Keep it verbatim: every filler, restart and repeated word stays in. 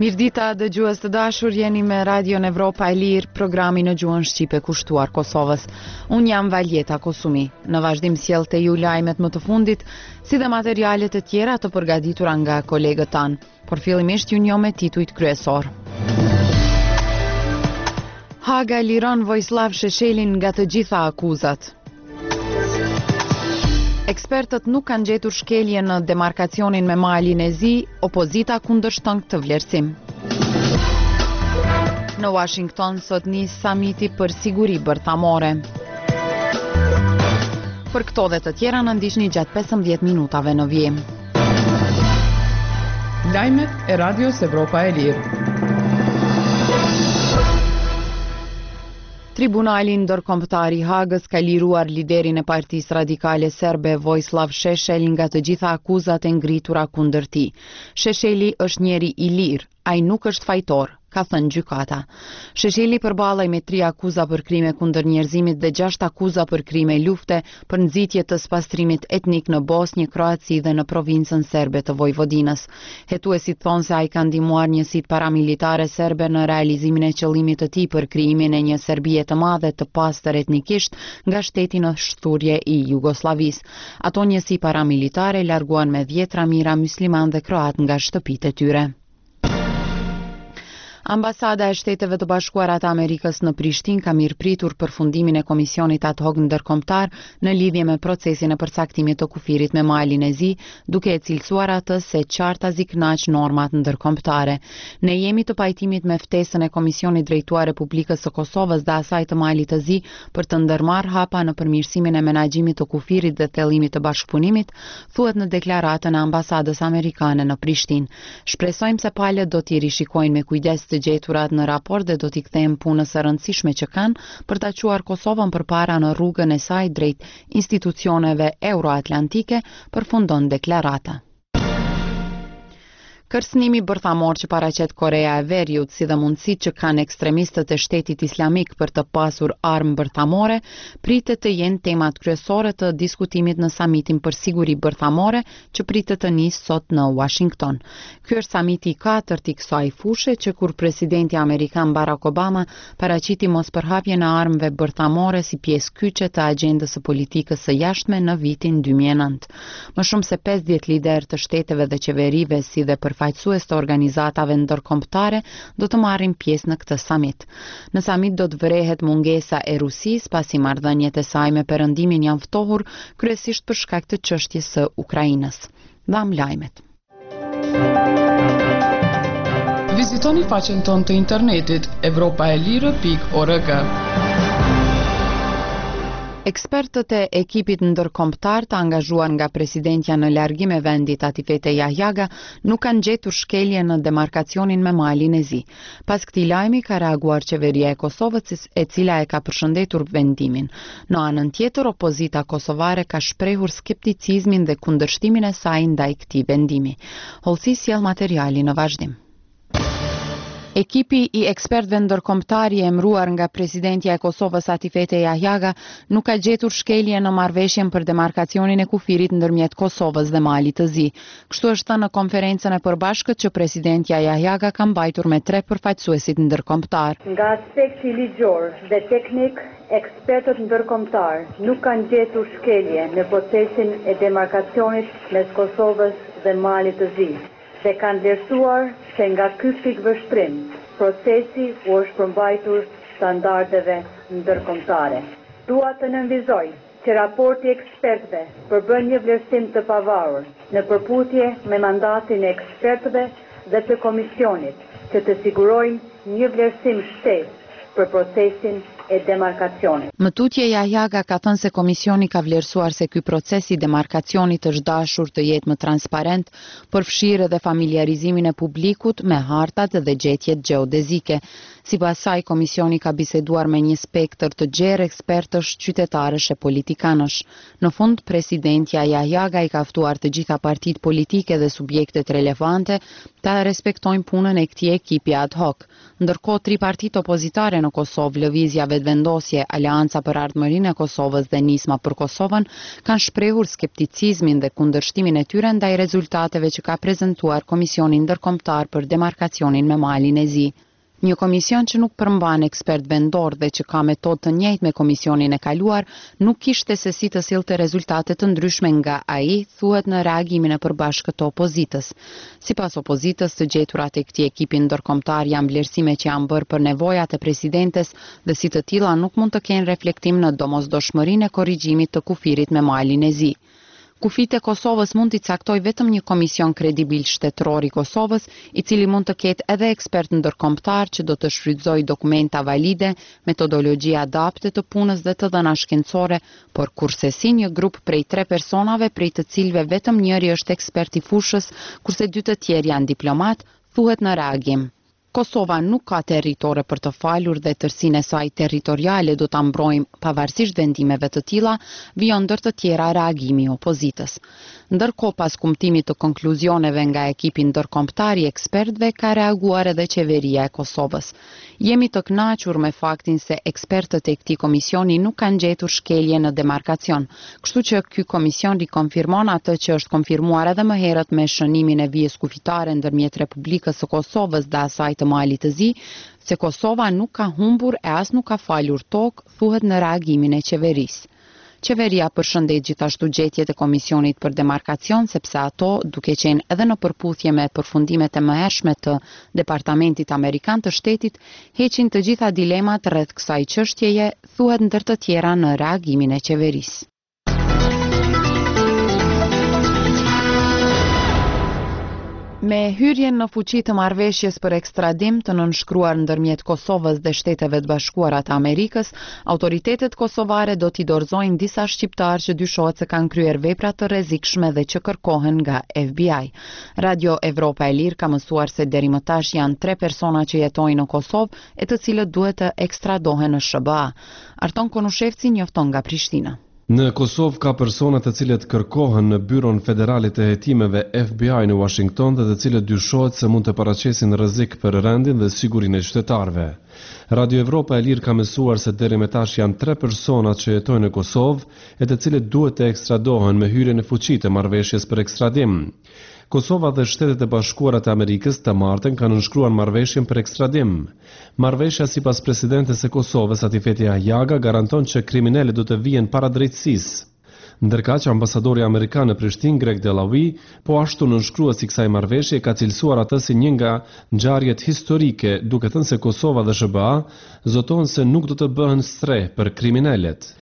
Mirdita dëgjues të dashur, jeni me Radion Evropa e Lirë, programi në gjuhën shqipe kushtuar Kosovës. Unë jam Valjeta Kosumi. Në vazhdim sjell te ju lajmet më të fundit, si dhe materialet e tjera të përgatitura nga kolegët tanë. Por fillimisht ju njoh me titujt kryesor. Haga liron Vojislav Sheshelin nga të gjitha akuzat. Ekspertët nuk kanë gjetur shkelje në demarkacionin me malin e zi, opozita kundërshton këtë vlerësim. Në Washington sot nis samiti për siguri bërthamore. Për këto dhe të tjera në ndiqni gjatë pesëmbëdhjetë minutave në vijim. Lajmet e Radios Evropa e Lirë. Tribunali ndërkombëtar i Hagës ka liruar liderin e Partisë Radikale Serbe Vojislav Šešelj nga të gjitha akuzat e ngritura kundër tij. Šešelji është njeri i lirë, ai nuk është fajtor, ka thënë gjykata. Šešelji përballej me tri akuza për krime kundër njerëzimit dhe gjashtë akuza për krime lufte për nxitje të spastrimit etnik në Bosnjë, Kroaci dhe në provincën serbe të Vojvodinës. Hetuesit thonë se ai ka ndihmuar njësitë paramilitare serbe në realizimin e qëllimit të tij për krijimin e një Serbie të madhe të pastër etnikisht nga shteti në shturje i Jugosllavisë. Ato njësi paramilitare larguan me dhjetra mijë musliman dhe kroat nga shtëpitë e tyre. Ambasada e Shteteve të Bashkuara të Amerikës në Prishtinë ka mirëpritur përfundimin e komisionit ad hoc ndërkombëtar në lidhje me procesin e përcaktimit të kufirit me malin e zi, duke e cilësuar atë se qartazi kënaq normat ndërkombëtare. Ne jemi të pajtimit me ftesën e Komisionit Drejtuar Republikës së Kosovës dhe asaj të malit të zi për të ndërmarrë hapa në përmirësimin e menaxhimit të kufirit dhe thellimit të bashkëpunimit, thuhet në deklaratën e ambasadës amerikane në Prishtinë. Shpresojmë se palët do t'i rishikojnë me kujdes të gjeturat në raport dhe do t'i kthejmë punës së rëndësishme që kanë për ta çuar Kosovën përpara në rrugën e saj drejt institucioneve euroatlantike, përfundon deklarata. Kërcënimi bërthamor që paraqet Korea e Veriut, si dhe mundësitë që kanë ekstremistët e Shtetit Islamik për të pasur armë bërthamore, pritet të jenë temat kryesore të diskutimit në samitin për siguri bërthamore që pritet të nisë sot në Washington. Ky është samiti i katërt i kësaj fushe që kur presidenti amerikan Barack Obama paraqiti mospërhapjen e armëve bërthamore si pjesë kyçe të agjendës së politikës së jashtme në vitin dy mijë e nëntë. Më shumë se pesëdhjetë liderë të shteteve dhe qeverive si dhe për faqësues të organizatave ndërkombëtare do të marrin pjesë në këtë samit. Në samit do të vërehet mungesa e Rusisë pasi marrëdhëniet e saj me Perëndimin janë ftohur kryesisht për shkak të çështjes së Ukrainës. Dham lajmet. Vizitoni faqen tonë të internetit evropa e lirë pikë org. Ekspertët e ekipit ndërkombëtar të angazhuar nga presidentja në largim e vendit Atifete Jahjaga nuk kanë gjetur shkelje në demarkacionin me malin e zi. Pas këtij lajmi ka reaguar qeveria e Kosovës, e cila e ka përshëndetur vendimin. Në anën tjetër, opozita kosovare ka shprehur skepticizmin dhe kundërshtimin e saj ndaj këtij vendimi. Hollësi sjell materiali në vazhdim. Ekipi i ekspertëve ndërkombëtar i emëruar nga presidentja e Kosovës Atifete Jahjaga nuk ka gjetur shkelje në marrëveshjen për demarkacionin e kufirit ndërmjet Kosovës dhe malit të zi. Kështu është thënë në konferencën e përbashkët që presidentja Jahjaga ka mbajtur me tre përfaqësuesit ndërkombëtar. Nga aspekti ligjor dhe teknik, ekspertët ndërkombëtar nuk kanë gjetur shkelje në procesin e demarkacionit mes Kosovës dhe malit të zi dhe kanë vlerësuar se nga ky pikë vështrim, procesi u është përmbajtur standardeve ndërkombëtare. Dua të nënvizoj që raporti i ekspertëve përbën një vlerësim të pavarur në përputhje me mandatin e ekspertëve dhe të komisionit që të sigurojnë një vlerësim shtesë për procesin e demarkacionit. Më tutje Jahjaga ka thënë se komisioni ka vlerësuar se ky proces i demarkacionit është dashur të jetë më transparent, përfshirë edhe familiarizimin e publikut me hartat dhe gjetjet gjeodezike. Sipas saj, komisioni ka biseduar me një spektër të gjerë ekspertësh, qytetarësh e politikanësh. Në fund, presidentja Jahjaga i ka ftuar të gjitha partitë politike dhe subjektet relevante ta respektojnë punën e këtij ekipi ad hoc. Ndërkohë, tri partitë opozitare në Kosovë, Lëvizja vendosje, Aleanca për Ardhmërinë e Kosovës dhe Nisma për Kosovën kanë shprehur skepticizmin dhe kundërshtimin e tyre ndaj rezultateve që ka prezantuar Komisioni Ndërkombëtar për demarkacionin me Malin e Zi. Një komision që nuk përmban ekspert vendor dhe që ka metodë të njëjtë me komisionin e kaluar, nuk kishte se si të sillte rezultate të ndryshme nga ai, thuhet në reagimin e përbashkët të opozitës. Sipas opozitës, të gjeturat e këtij ekipi ndërkombëtar janë vlerësime që janë bërë për nevojat e presidentes dhe si të tilla nuk mund të kenë reflektim në domosdoshmërinë e korrigjimit të kufirit me Malin e Zi. Kufit e Kosovës mund t'i caktoj vetëm një komision kredibil shtetëror i Kosovës, i cili mund të ketë edhe ekspert ndërkombëtar që do të shfrytëzojë dokumenta valide, metodologji adapte të punës dhe të dhëna shkencore, por kurse si një grup prej tre personave, prej të cilëve vetëm njëri është ekspert i fushës, kurse dy të tjerë janë diplomat, thuhet në reagim. Kosova nuk ka territore për të falur dhe tërsinë e saj territoriale do ta mbrojmë pavarësisht vendimeve të tilla, vijon ndër të tjera reagimi i opozitës. Ndërkohë, pas kumtimit të konkluzioneve nga ekipi ndërkombëtar i ekspertëve, ka reaguar edhe qeveria e Kosovës. Jemi të kënaqur me faktin se ekspertët e këtij komisioni nuk kanë gjetur shkelje në demarkacion, kështu që ky komision rikonfirmon atë që është konfirmuar edhe më herët me shënimin e vijës kufitare ndërmjet Republikës së Kosovës dhe asaj të Malit të Zi, se Kosova nuk ka humbur e as nuk ka falur tokë, thuhet në reagimin e qeverisë. Qeveria përshëndet gjithashtu gjetjet e Komisionit për demarkacion, sepse ato, duke qenë edhe në përputhje me përfundimet e mëhershme të Departamentit Amerikan të Shtetit, heqin të gjitha dilemat rreth kësaj çështjeje, thuhet ndër të tjera në reagimin e qeverisë. Me hyrjen në fuqi të marrëveshjes për ekstradim të nënshkruar ndërmjet Kosovës dhe Shteteve të Bashkuara të Amerikës, autoritetet kosovare do t'i dorëzojnë disa shqiptarë që dyshohet se kanë kryer vepra të rrezikshme dhe që kërkohen nga F B I. Radio Evropa e Lirë ka mësuar se deri më tash janë tre persona që jetojnë në Kosovë e të cilët duhet të ekstradohen në S B A. Arton Konushevci njofton nga Prishtina. Në Kosovë ka persona të cilët kërkohen në Byron Federalit të Hetimeve F B I në Washington dhe të cilët dyshohet se mund të paraqesin rrezik për rendin dhe sigurinë e qytetarëve. Radio Evropa e Lirë ka mësuar se deri më tash janë tre persona që jetojnë në Kosovë e të cilët duhet të ekstradohen me hyrjen në fuqi të marrëveshjes për ekstradim. Kosova dhe Shtetet e Bashkuara të Amerikës të martën kanë nënshkruar marrëveshjen për ekstradim. Marrëveshja sipas presidentes së Kosovës, Atifete Ahjaga, garanton që kriminalët do të vihen para drejtësisë. Ndërka që ambasadori amerikan në Prishtinë, Greg Delawi, po ashtu nënshkruesi i kësaj marrëveshje ka cilësuar atë si një nga ngjarjet historike, duke thënë se Kosova dhe S B A zotojnë se nuk do të bëhen streh për kriminalët.